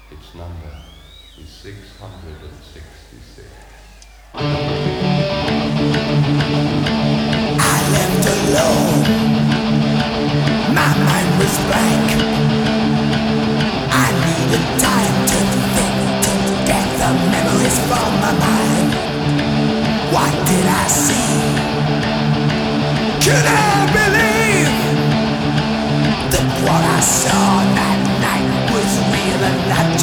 Its number is 666. I left alone. My mind was blank. I needed time to think, to get the memories from my mind. What did I see? Could I believe that what I saw that night was real and not